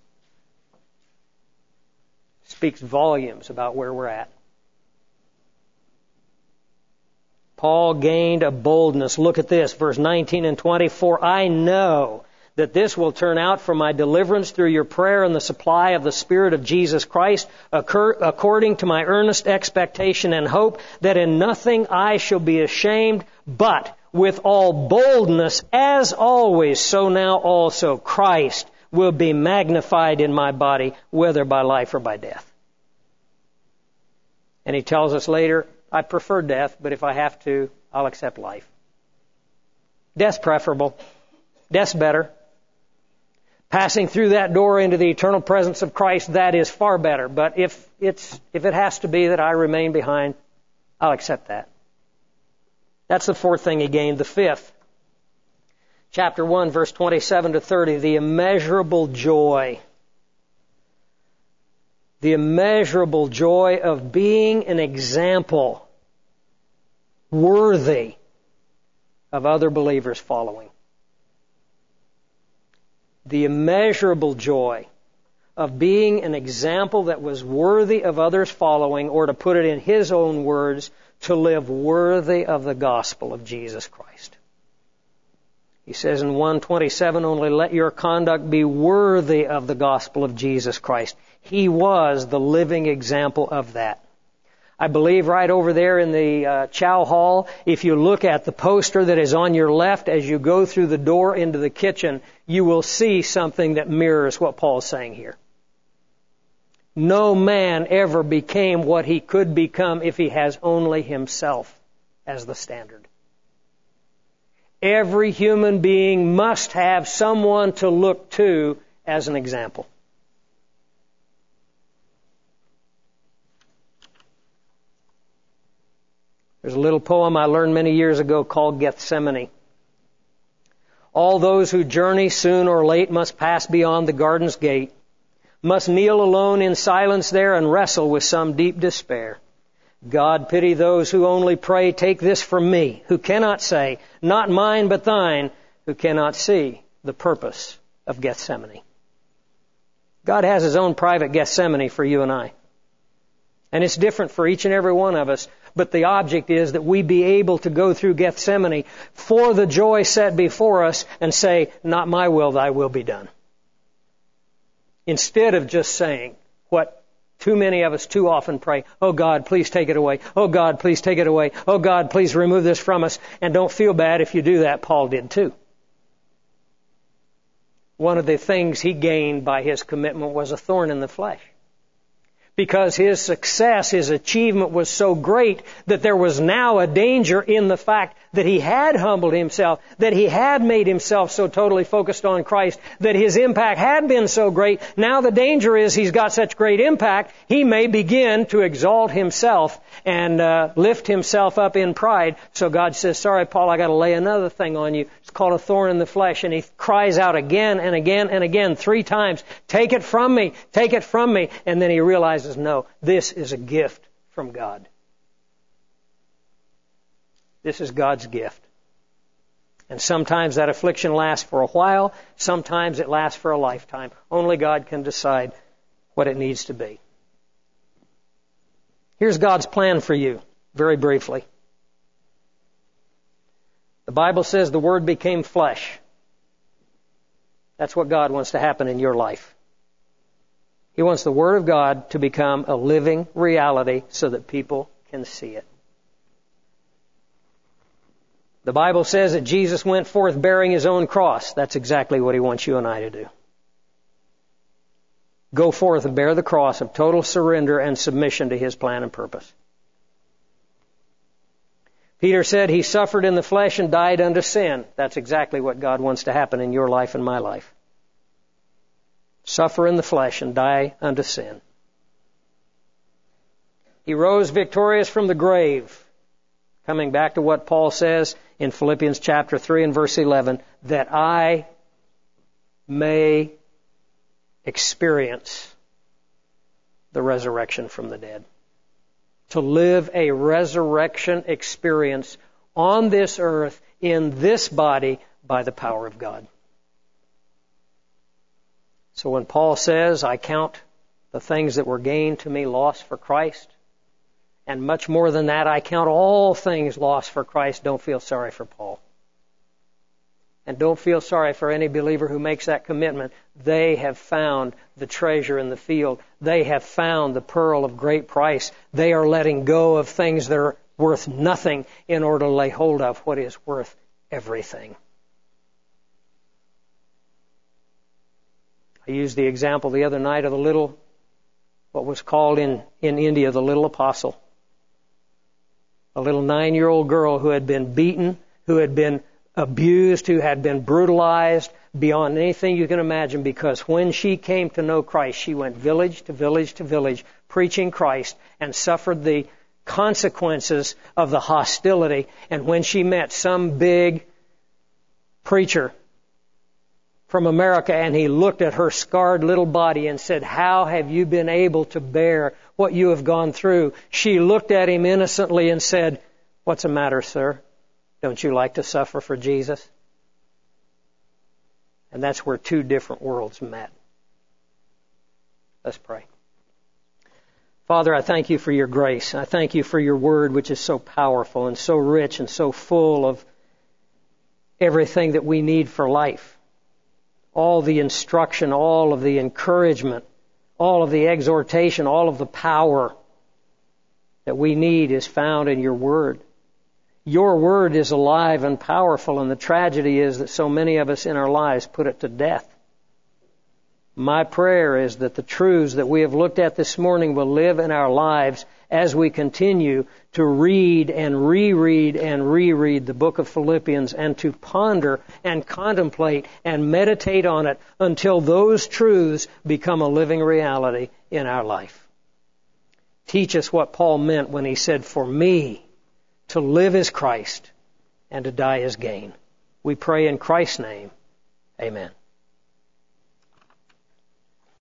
Speaks volumes about where we're at. Paul gained a boldness. Look at this, verse 19 and 20. For I know that this will turn out for my deliverance through your prayer and the supply of the Spirit of Jesus Christ, according to my earnest expectation and hope, that in nothing I shall be ashamed, but with all boldness, as always, so now also Christ will be magnified in my body, whether by life or by death. And he tells us later, I prefer death, but if I have to, I'll accept life. Death's preferable. Death's better. Passing through that door into the eternal presence of Christ, that is far better. But if it has to be that I remain behind, I'll accept that. That's the fourth thing he gained. The fifth, chapter 1, verse 27 to 30, the immeasurable joy. The immeasurable joy of being an example worthy of other believers following. The immeasurable joy of being an example that was worthy of others following, or to put it in his own words, to live worthy of the gospel of Jesus Christ. He says in 1:27, only let your conduct be worthy of the gospel of Jesus Christ. He was the living example of that. I believe right over there in the chow hall, if you look at the poster that is on your left as you go through the door into the kitchen, you will see something that mirrors what Paul's saying here. No man ever became what he could become if he has only himself as the standard. Every human being must have someone to look to as an example. There's a little poem I learned many years ago called Gethsemane. All those who journey soon or late must pass beyond the garden's gate, must kneel alone in silence there and wrestle with some deep despair. God pity those who only pray, take this from me, who cannot say, not mine but thine, who cannot see the purpose of Gethsemane. God has His own private Gethsemane for you and I. And it's different for each and every one of us. But the object is that we be able to go through Gethsemane for the joy set before us and say, not my will, thy will be done. Instead of just saying what too many of us too often pray, oh God, please take it away. Oh God, please take it away. Oh God, please remove this from us. And don't feel bad if you do that. Paul did too. One of the things he gained by his commitment was a thorn in the flesh. Because his success, his achievement was so great that there was now a danger in the fact that he had humbled himself, that he had made himself so totally focused on Christ, that his impact had been so great. Now the danger is he's got such great impact, he may begin to exalt himself and lift himself up in pride. So God says, sorry, Paul, I got to lay another thing on you. It's called a thorn in the flesh. And he cries out again and again and again, 3 times, take it from me, take it from me. And then he realizes, no, this is a gift from God. This is God's gift. And sometimes that affliction lasts for a while. Sometimes it lasts for a lifetime. Only God can decide what it needs to be. Here's God's plan for you, very briefly. The Bible says the Word became flesh. That's what God wants to happen in your life. He wants the Word of God to become a living reality so that people can see it. The Bible says that Jesus went forth bearing His own cross. That's exactly what He wants you and I to do. Go forth and bear the cross of total surrender and submission to His plan and purpose. Peter said He suffered in the flesh and died unto sin. That's exactly what God wants to happen in your life and my life. Suffer in the flesh and die unto sin. He rose victorious from the grave. Coming back to what Paul says in Philippians chapter 3 and verse 11, that I may experience the resurrection from the dead. To live a resurrection experience on this earth, in this body, by the power of God. So when Paul says, I count the things that were gained to me lost for Christ, and much more than that, I count all things lost for Christ, don't feel sorry for Paul. And don't feel sorry for any believer who makes that commitment. They have found the treasure in the field. They have found the pearl of great price. They are letting go of things that are worth nothing in order to lay hold of what is worth everything. I used the example the other night of the little, what was called in India, the little apostle. A little 9-year-old girl who had been beaten, who had been abused, who had been brutalized beyond anything you can imagine, because when she came to know Christ, she went village to village to village preaching Christ and suffered the consequences of the hostility. And when she met some big preacher from America and he looked at her scarred little body and said, how have you been able to bear what you have gone through? She looked at him innocently and said, what's the matter, sir? Don't you like to suffer for Jesus? And that's where 2 different worlds met. Let's pray. Father, I thank you for your grace. I thank you for your word, which is so powerful and so rich and so full of everything that we need for life. All the instruction, all of the encouragement, all of the exhortation, all of the power that we need is found in your Word. Your Word is alive and powerful, and the tragedy is that so many of us in our lives put it to death. My prayer is that the truths that we have looked at this morning will live in our lives as we continue to read and reread and reread the book of Philippians, and to ponder and contemplate and meditate on it until those truths become a living reality in our life. Teach us what Paul meant when he said, "For me, to live is Christ, and to die is gain." We pray in Christ's name. Amen.